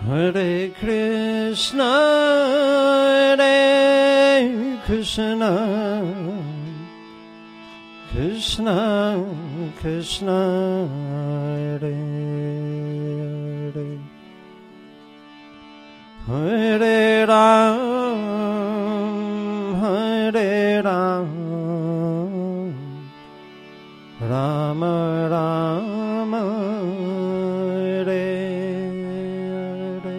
Hare Krishna, Hare Krishna, Krishna Krishna, Hare Hare, Hare Ram, Hare Ram, Rama Rama, Hare Hare,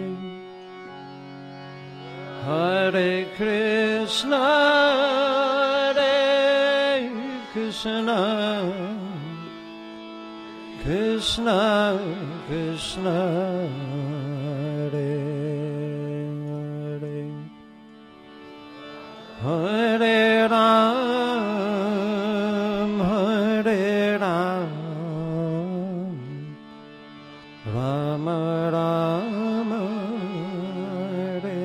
Hare Krishna, Hare Krishna, Krishna Krishna, Hare Hare, Hare Ram, Hare Ram, Rama Rama, Hare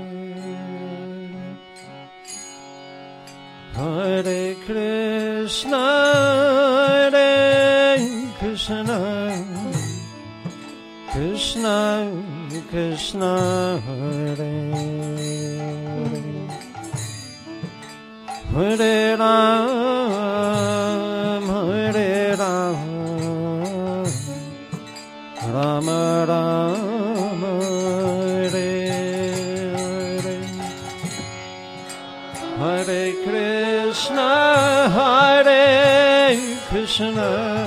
Hare Krishna, Hare Krishna, Krishna Krishna, Hare Hare Ram, Hare Ram, Rama Rama, Hare Hare, Hare Krishna, Hare Krishna,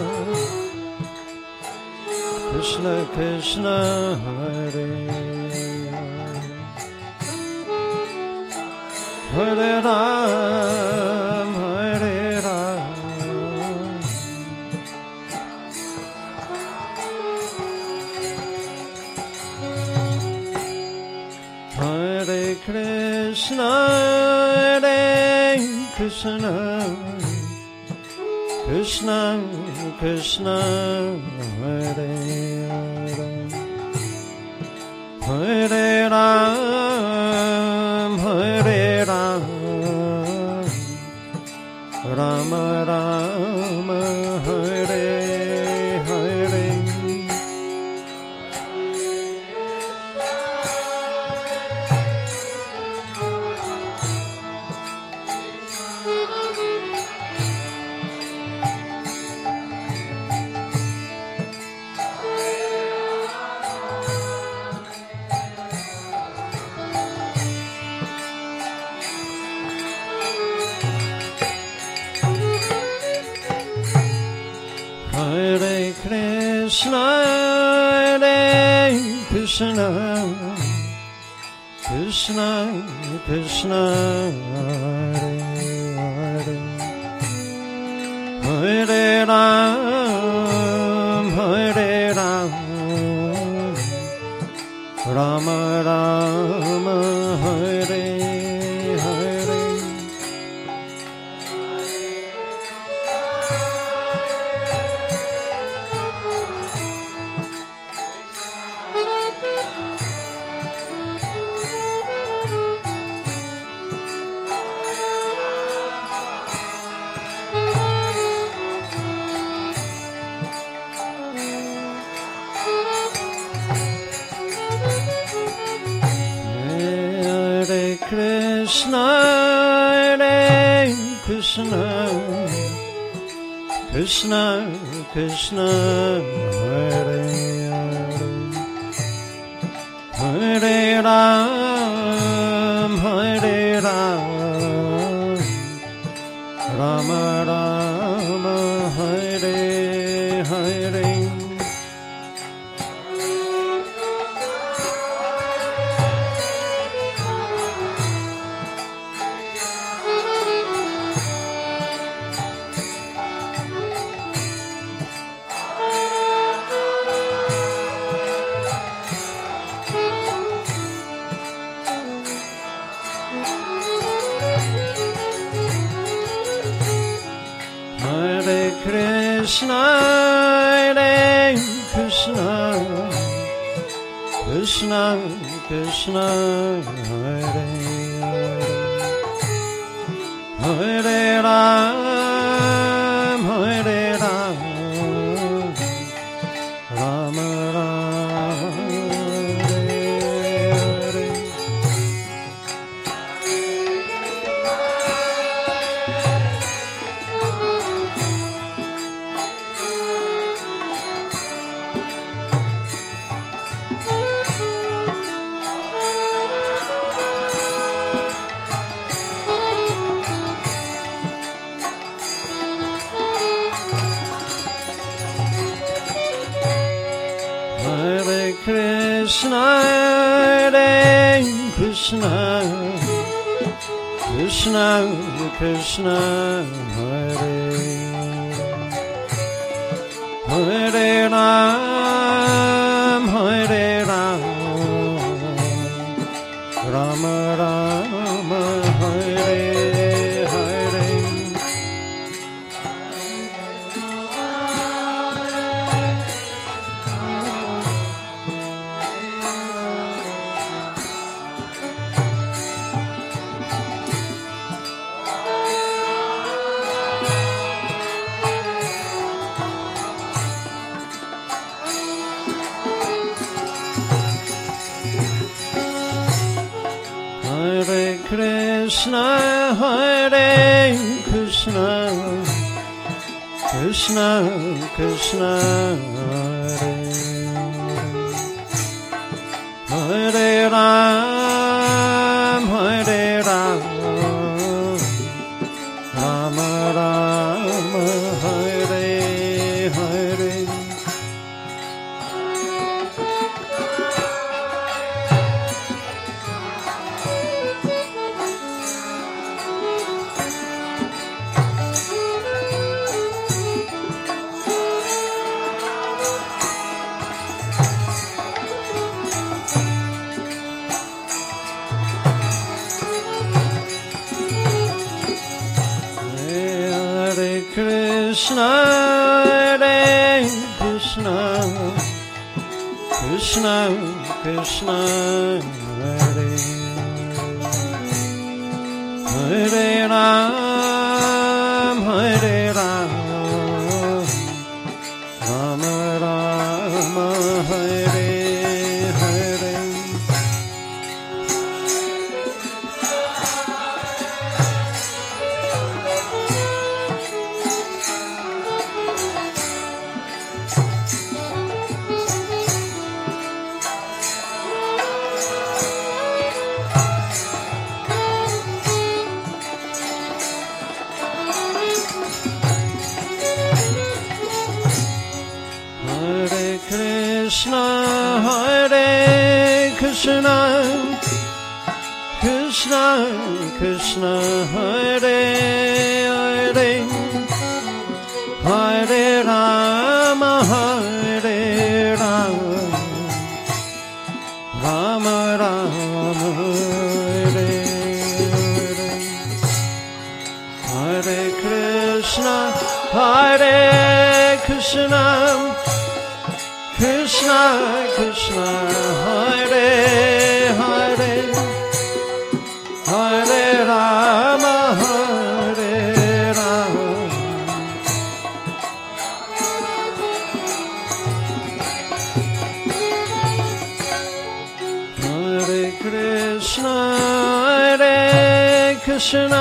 Krishna Krishna, Hare Hare Ram, Hare Ram, Hare Krishna, Hare Krishna, Krishna Krishna, Hare Hare, Hare Ram, Hare Ram, Rama Rama, Hare Hare, Hare Krishna, Hare Krishna, Krishna Krishna, Hare Hare, Hare Ram, Hare Ram, Rama Rama, Hare Hare, Krishna, Hare Krishna, Krishna Krishna, Hare Hare, Hare Ram, Hare Ram, Rama Rama, Hare Hare, Krishna, Hare Krishna, Krishna Krishna, Hare Hare, Hare Ram, Hare Ram, Rama Rama, Hare Hare Krishna, Hare Krishna, Krishna Krishna, Hare Hare Ram, Hare Ram, Rama Rama, Hare Hare. Hare Krishna, Hare Krishna, Krishna Krishna, Hare Hare Ram, Hare Ram, Rama Rama, Hare Hare. Hare Krishna, Hare Krishna, Krishna Krishna, Hare Hare Ram, Hare Ram, Rama Rama, Hare Hare. Hare Krishna, Hare Krishna, Krishna Krishna, Hare Hare, Hare Rama, Hare Rama, Rama Rama, Hare Hare. Hare Krishna, Hare Krishna, Krishna Krishna, Hare Hare, Hare Rama, Hare Rama, Hare Krishna, Hare Krishna,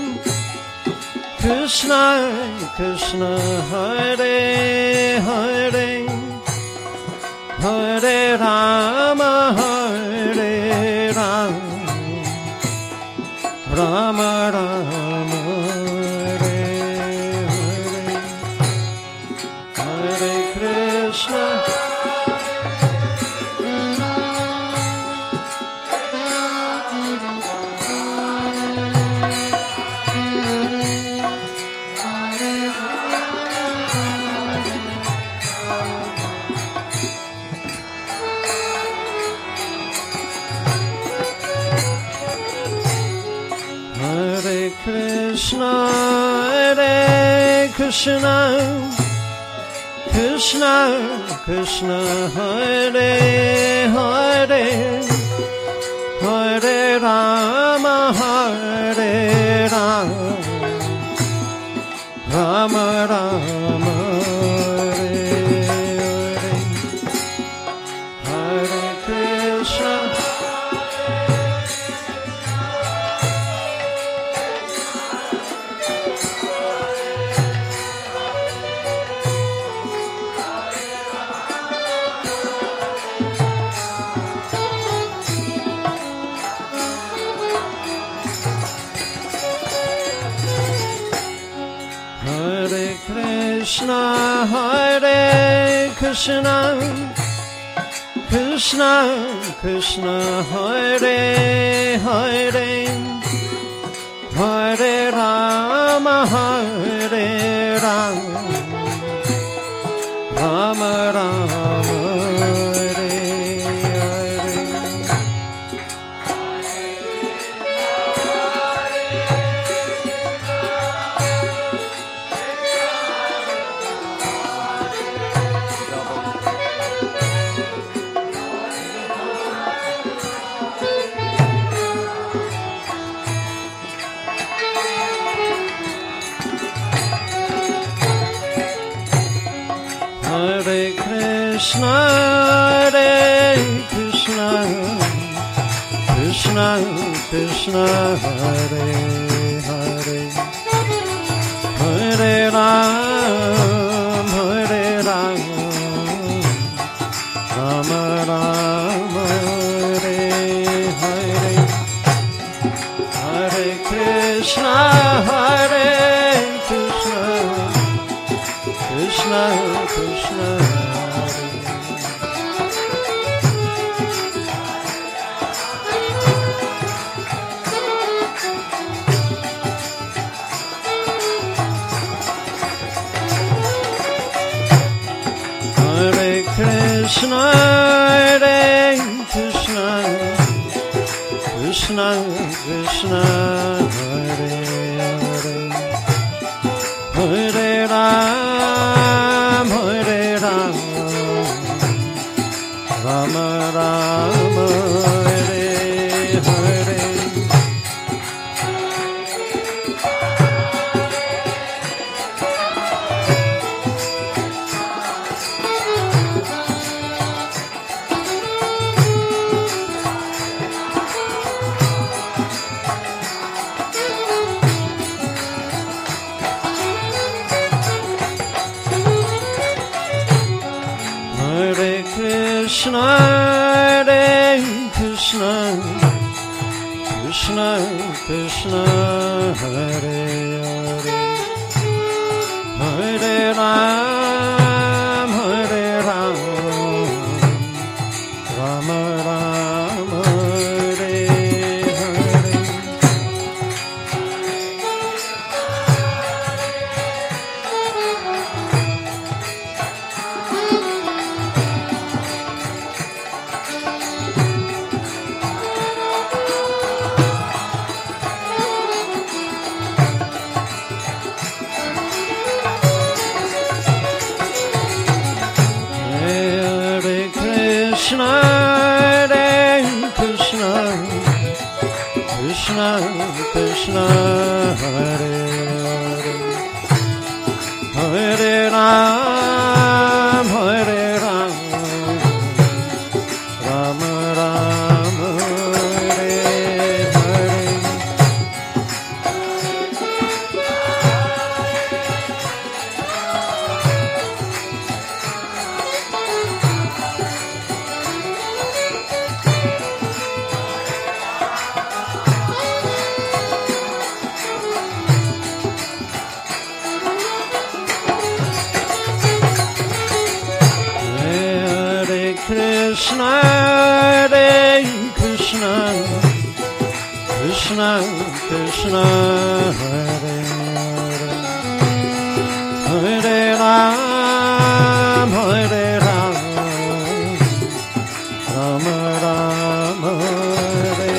Krishna Krishna, Hare Hare, Hare Rama, Hare Rama, Rama Rama, Hare Hare. Hare Krishna, Hare Krishna, Hare Krishna, Krishna Krishna, Hare Hare, Hare Rama, Hare Rama, Rama Rama, Hare Hare. Hare Krishna, Hare Krishna, Hare Krishna, Krishna, Krishna, Hare Hare, Hare Rama, Hare Rama, Rama Rama, Hare Hare. Hare Krishna, Hare Krishna, Krishna Krishna, Hare Hare, Hare Ram, Hare Ram, Rama Rama, Hare Hare, Hare Krishna, Hare Krishna, Krishna Krishna, Hare Krishna, Hare Krishna, Krishna Krishna, Hare Hare, Hare Ram, Hare Ram, Rama Rama, Hare Hare. Hare Krishna, Hare Krishna, Krishna Krishna, Hare Hare, Hare Ram, Hare Ram, Rama Rama, Hare Hare. Hare Krishna, Hare Krishna, Krishna Krishna, Hare Hare, Hare Ram, Hare Ram, Rama Rama, Hare Hare. Hare Krishna, Hare Krishna, Krishna Krishna, Hare Hare, Hare Ram, Hare Ram, Rama Rama, Hare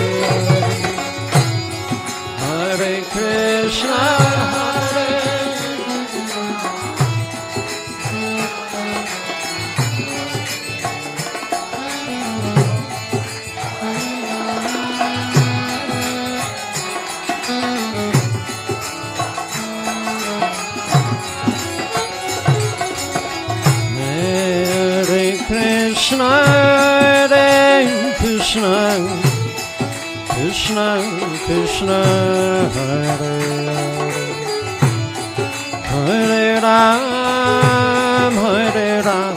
Hare, Hare Krishna, Hare Krishna, Hare Krishna, Krishna Krishna, Hare Hare, Hare Ram, Hare Ram,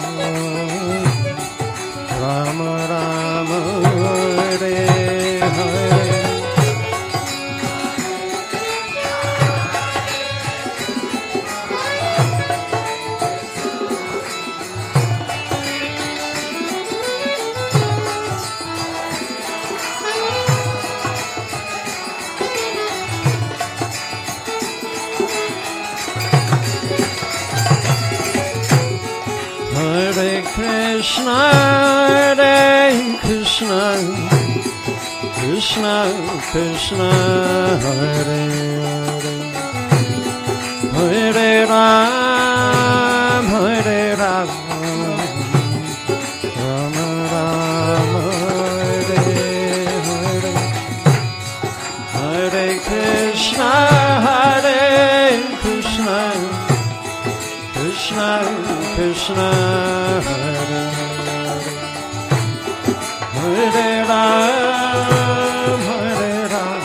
Rama Rama, Hare Hare. Hare Krishna, Hare Krishna, Krishna Krishna, Hare Hare, Hare Ram, Hare Ram, Rama Rama, Hare Hare, Hare Krishna, Hare Krishna, Krishna Krishna, Hare Hare, Hare Ram, Hare Ram,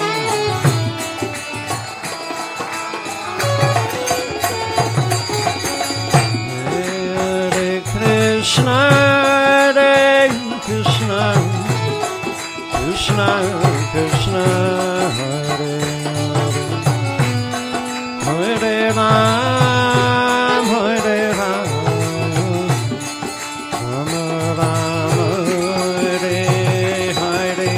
Hare Krishna, Hare Krishna, Krishna Krishna, Hare Hare, Hare Ram, Hare Ram, Rama Rama, Hare Hare,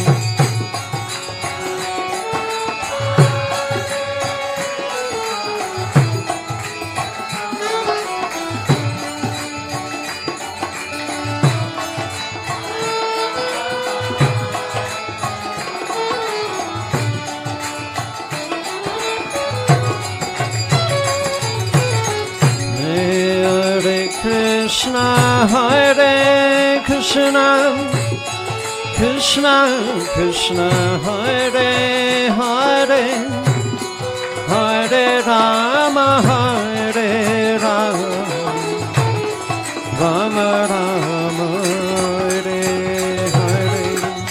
Hare Krishna, Hare Krishna, Krishna Krishna, Hare Hare, Hare Rama, Hare Rama, Rama Rama, Hare Hare,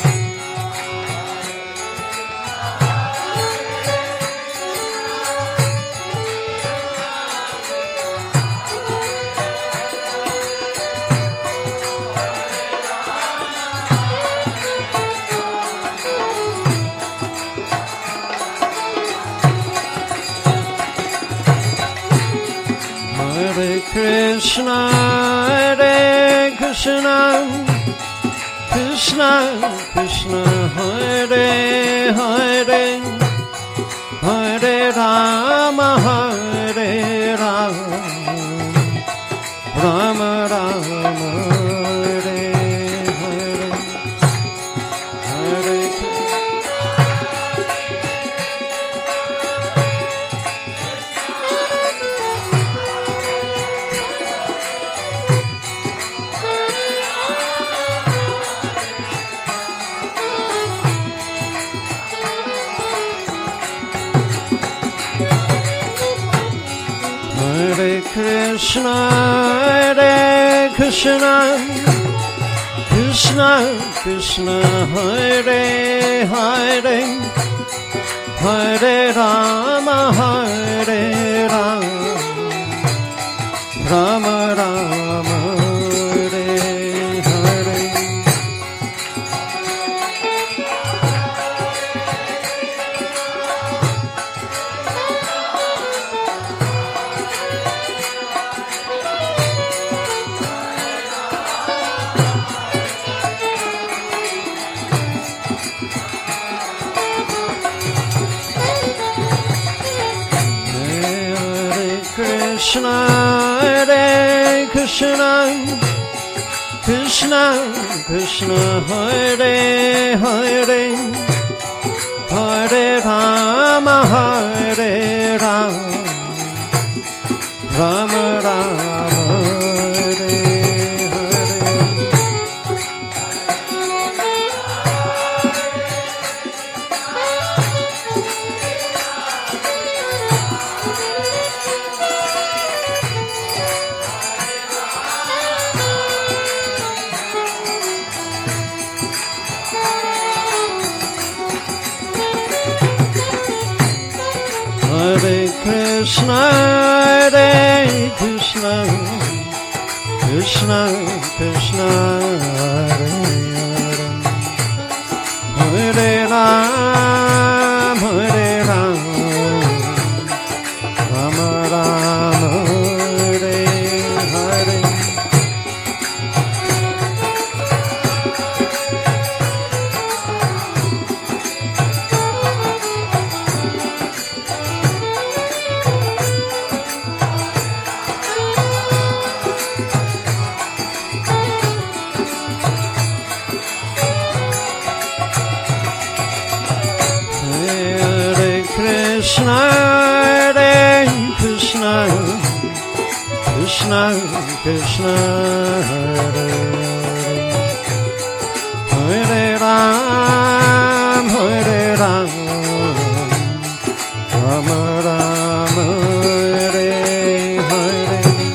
Hare Krishna, Hare Krishna, Krishna Krishna, Hare Hare, Hare Rama, Hare Rama, Rama Rama, Hare Hare, Hare Hare Krishna, Hare Krishna, Krishna Krishna, Hare Hare, Hare Rama, Hare Rama, Rama Rama, Hare Hare, Krishna, Hare Krishna, Krishna Krishna, Hare Hare, Hare Rama, Hare Rama, Rama Rama, Hare Hare, Hare Krishna, Hare Krishna, Krishna Krishna, Hare Hare, Hare Ram, Hare Ram, Rama Rama, Hare Hare, Krishna, Hare Krishna, Krishna Krishna, Hare Hare, Hare Ram, Hare Ram, Rama Rama, Hare Hare.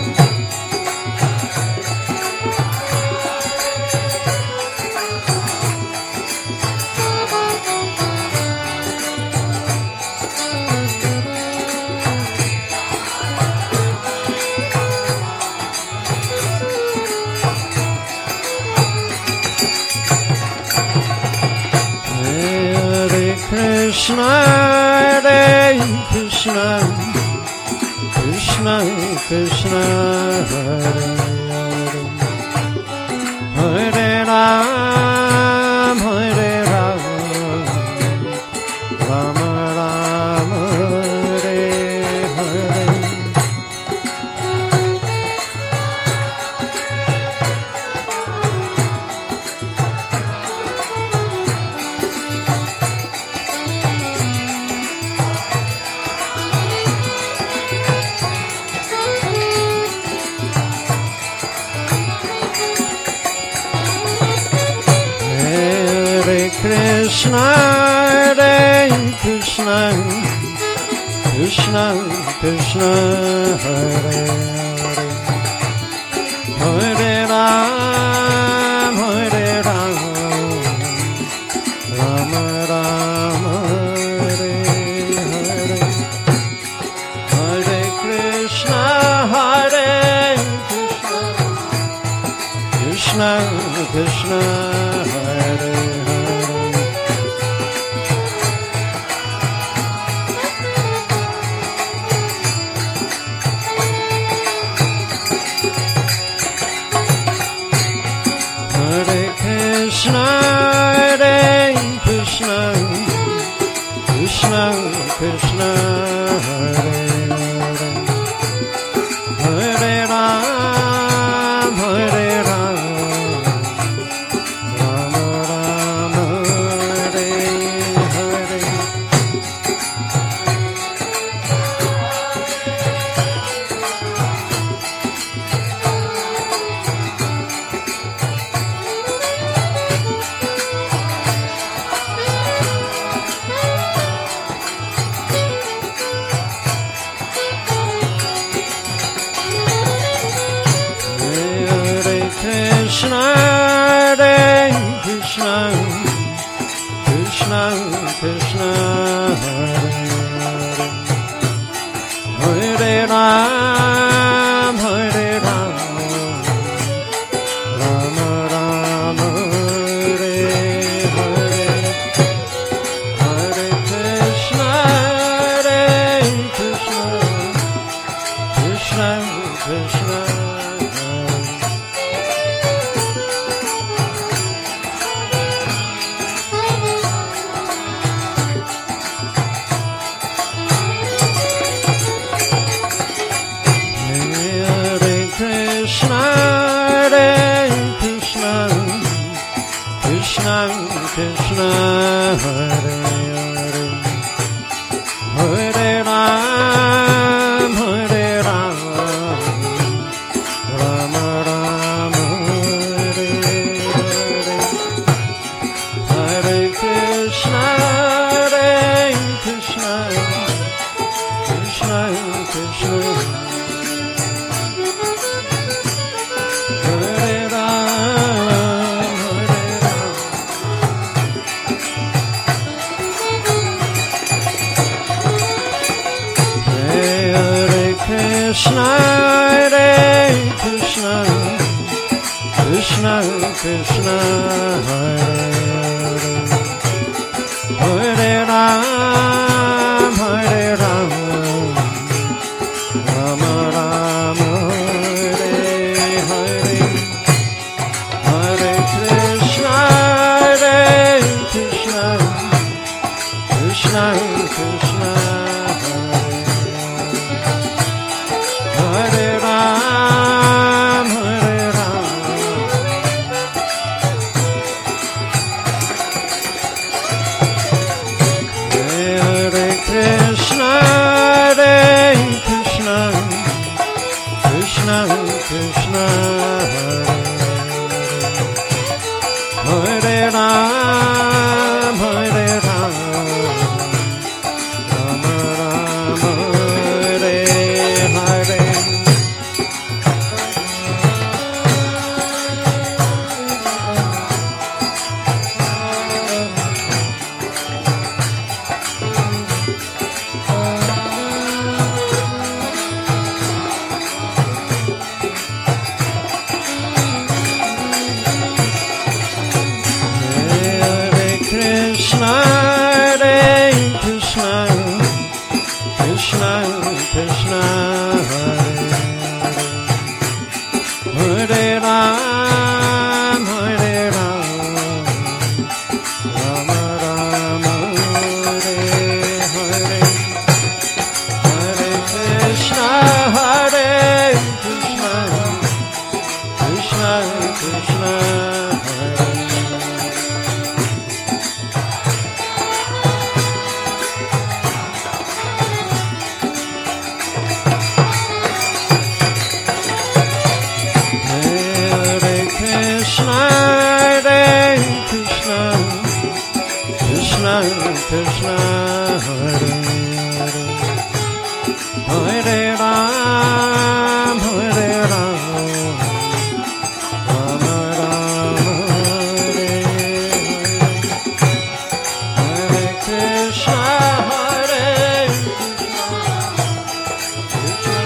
Krishna, Hare Krishna, Krishna Krishna, Hare Hare, Hare Ram, Hare Ram, Rama Rama, Hare Hare. Krishna, Hare Krishna, Krishna Krishna, Hare Hare, Hare Ram, Hare Ram, Rama Rama, Hare Hare, Hare Krishna, Hare Krishna, Krishna Krishna, Hare Krishna, Hare Krishna, Krishna Krishna, Hare Hare, Hare Ram, Hare Ram, Rama Rama, Hare Hare. Krishna, Hare Krishna, Krishna Krishna, Hare Hare, Hare Ram, Hare Ram, Rama Rama, Hare Hare, Hare Krishna, Hare Krishna, Krishna Krishna, Krishna, Hare Krishna, Krishna Krishna, Hare Hare, Hare Ram, Hare Ram, Rama Rama, Hare Hare, Hare Krishna, Hare Krishna, Krishna Krishna, Krishna, Hare Krishna, Krishna Krishna, Hare Hare, Hare Ram, Hare Ram, Rama Rama, Hare Hare, Hare Krishna, Hare Krishna, Krishna Krishna, Hare Ram, Hare Ram, Hare Krishna, Krishna, Hare Ram, Hare Ram, Rama Rama, Hare Hare. Krishna, Hare Krishna, Krishna Krishna, Hare Hare, Hare Ram, Hare Ram, Rama Rama, Hare Hare, Hare Krishna, Hare Krishna, Krishna Krishna, Krishna, Krishna Krishna, Hare Hare, Hare Ram, Hare Ram, Rama Rama, Hare Hare, Hare Krishna, Hare Krishna,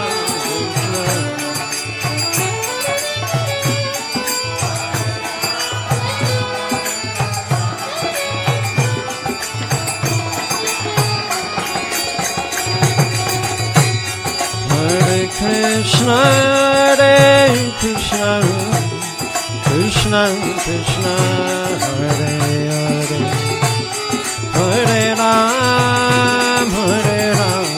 Krishna, Hare Krishna, Krishna Krishna, Hare Hare, Hare Ram, Hare Ram,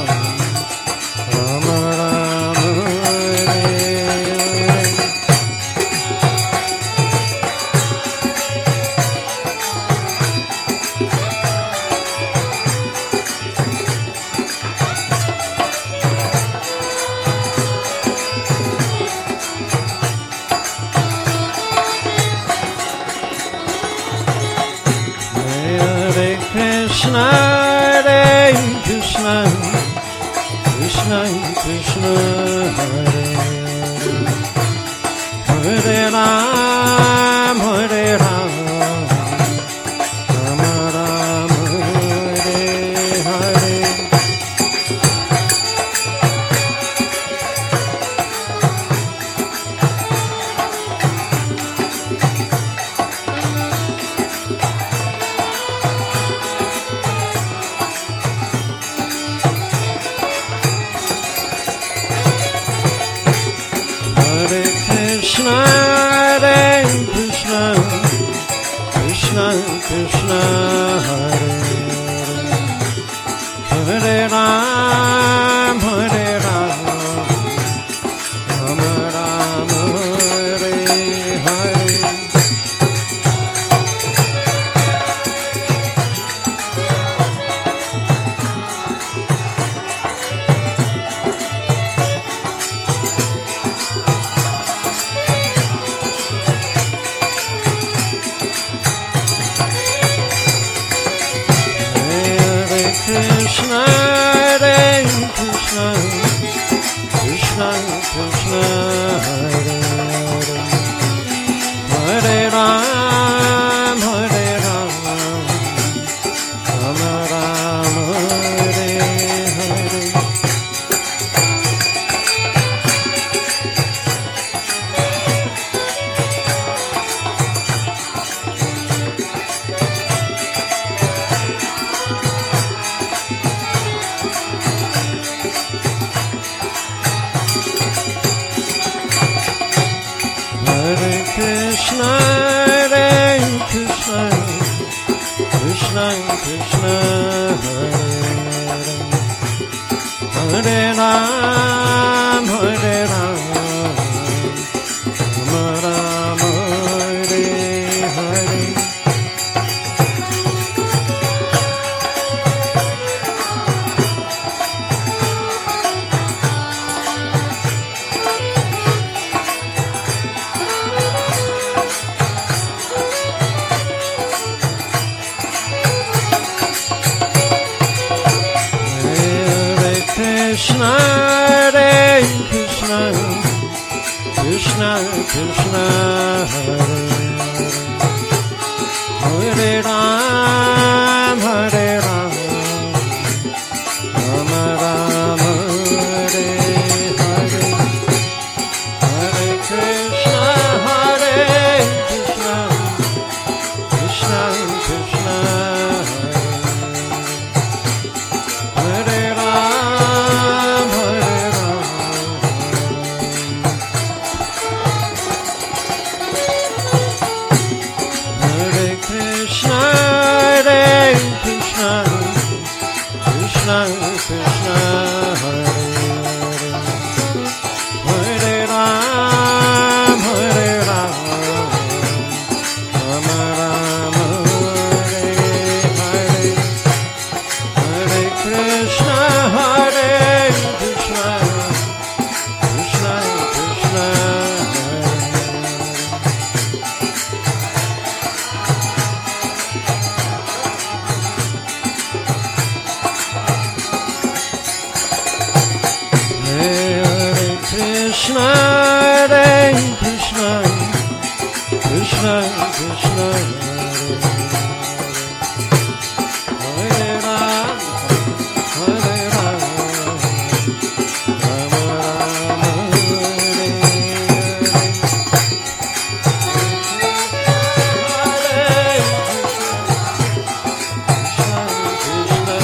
Rama Rama, Hare Hare. Krishna, Hare Krishna, Krishna Krishna, Hare Hare, Hare Ram, Hare Ram, Rama Rama, Hare Hare. Krishna, Hare Krishna, Krishna Krishna, Hare Hare, Hare Ram, Hare Ram, Rama Rama, Hare Hare. Krishna, Hare Krishna, Krishna Krishna, Hare Hare, Hare Ram, Hare Ram, Rama Rama, Hare Hare. Krishna, Hare Krishna, Krishna Krishna, Hare Hare, Hare Ram, Hare Ram, Rama Rama, Hare Hare. Krishna, Hare Krishna, Krishna Krishna, Hare Ram, Hare Ram, Rama Rama, Hare Hare, Hare Krishna, Hare Krishna, Krishna Krishna, Hare Ram, Hare Ram. Hare Krishna, Hare Krishna, Krishna Krishna, Hare Hare, Hare Ram, Hare Ram, Rama Rama, Hare Hare, Hare Krishna, Hare Krishna, Krishna Krishna, Hare Krishna, Hare Krishna, Krishna Krishna, Hare Ram, Hare Ram, Rama Rama, Hare Hare, Krishna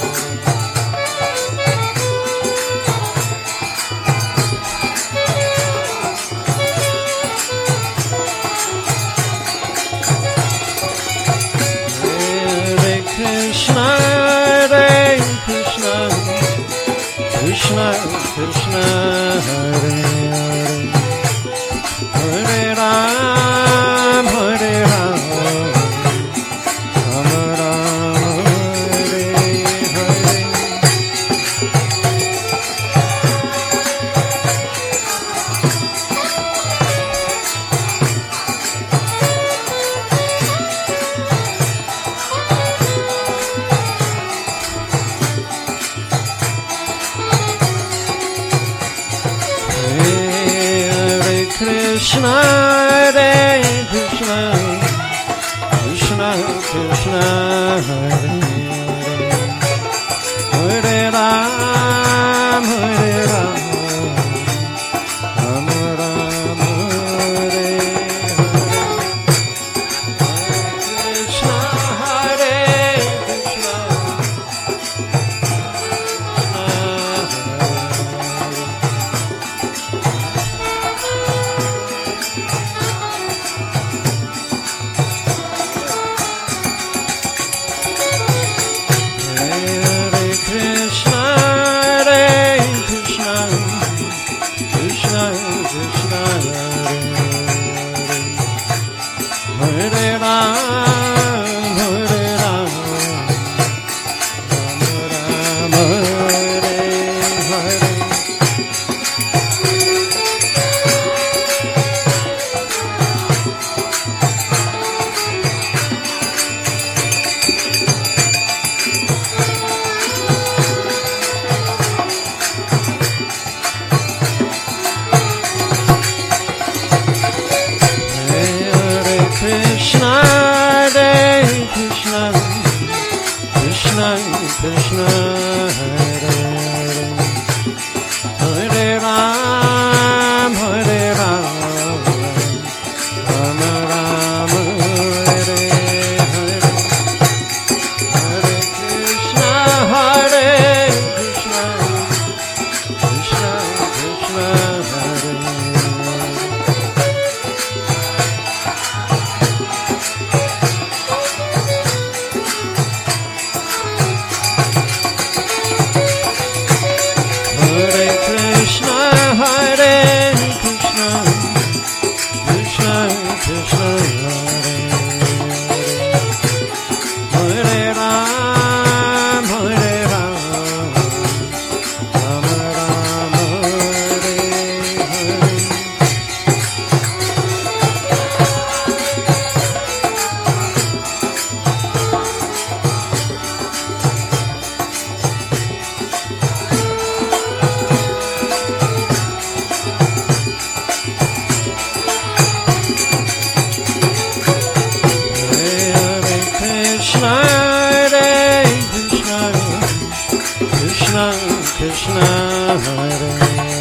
Krishna, Hare Hare, Hare Ram, Hare Ram, Rama Rama, Hare Hare. Hare Krishna, Hare Krishna, Krishna Krishna, Hare Hare, Hare Ram, Hare Ram, Rama Rama, Hare Hare, Hare Krishna, Hare Krishna, Hare Krishna, Hare Krishna, Krishna Krishna, Hare Hare, Hare Ram, Hare Ram, Rama Rama, Hare Hare. Hare Krishna, Hare Krishna, Krishna Krishna, Hare Hare, Hare Ram, Hare Ram, Rama Rama, Hare Hare, Hare Krishna, Hare Krishna, Krishna Krishna, Hare Hare. Hare Krishna, Hare Krishna, Krishna Krishna, Hare Hare, Hare Ram, Hare Ram, Rama Rama, Hare Hare. Krishna, Hare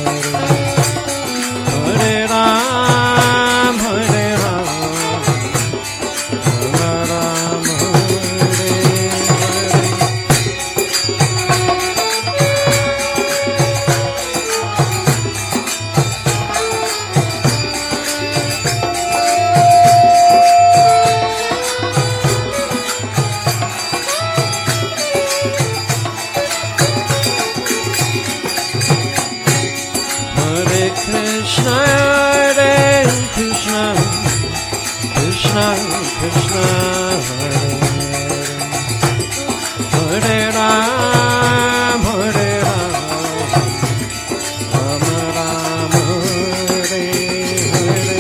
Hare Ram, Hare Ram, Ram Ram, Hare Krishna, Hare Krishna, Krishna Krishna, Hare Hare Ram, Hare Ram, Ram Ram, Hare Hare.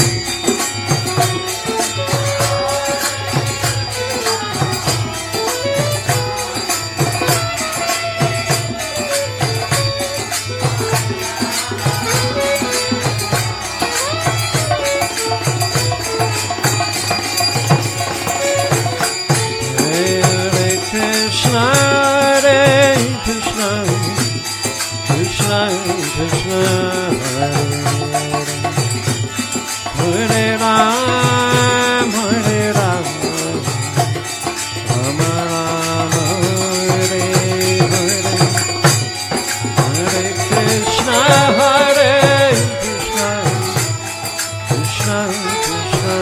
Krishna, Hare Krishna, Krishna Krishna, Hare Ram, Hare Ram, Ram Ram, Hare Hare. Hare Krishna, Hare Krishna, Krishna Krishna,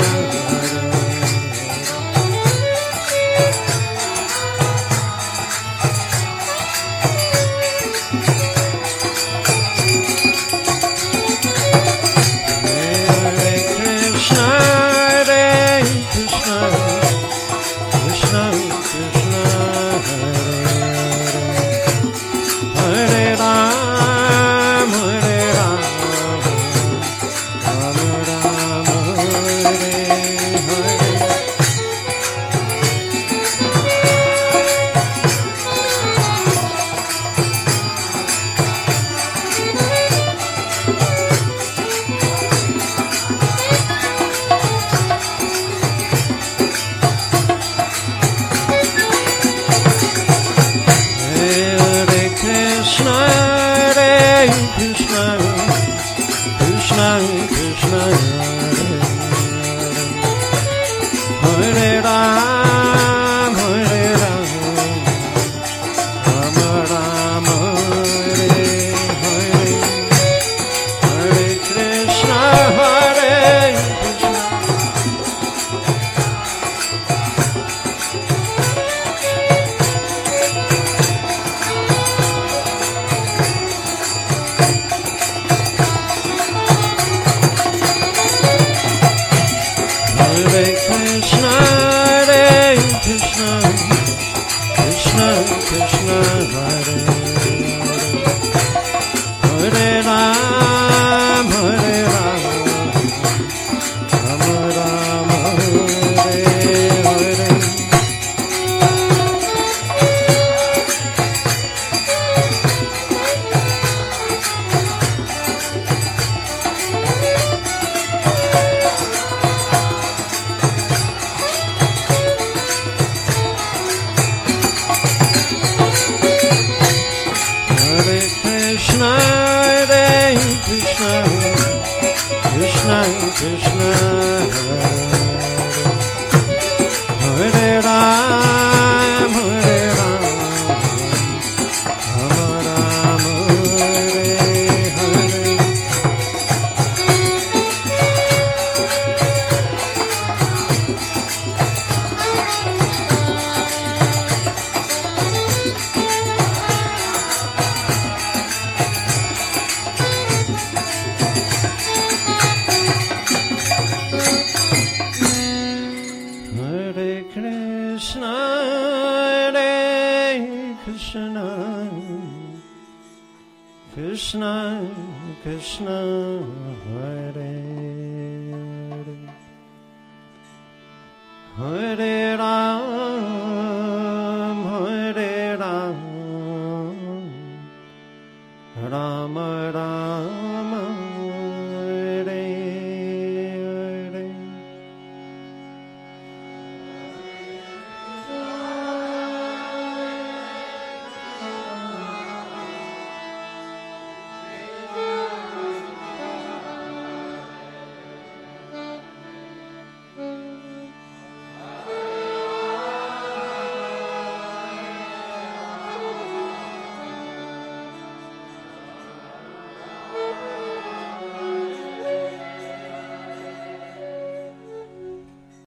Krishna, Krishna, Hare Hare, Hare